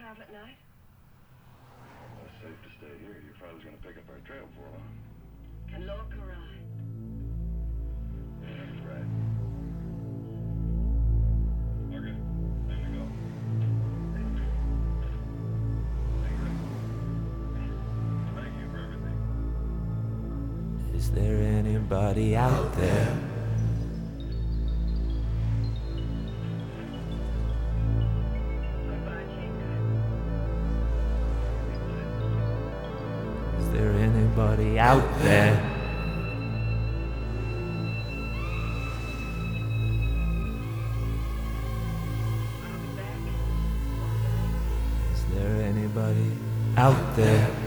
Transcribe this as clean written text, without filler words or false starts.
travel at night? Well, it's safe to stay here. Your father's gonna pick up our trail for long. And Lorca ride? Yeah, he's right. Okay, time to go. Hey, Greg. Thank you for everything. Is there anybody out there? Goodbye, Tinker. Is there anybody out there? I'll be back. Is there anybody out there?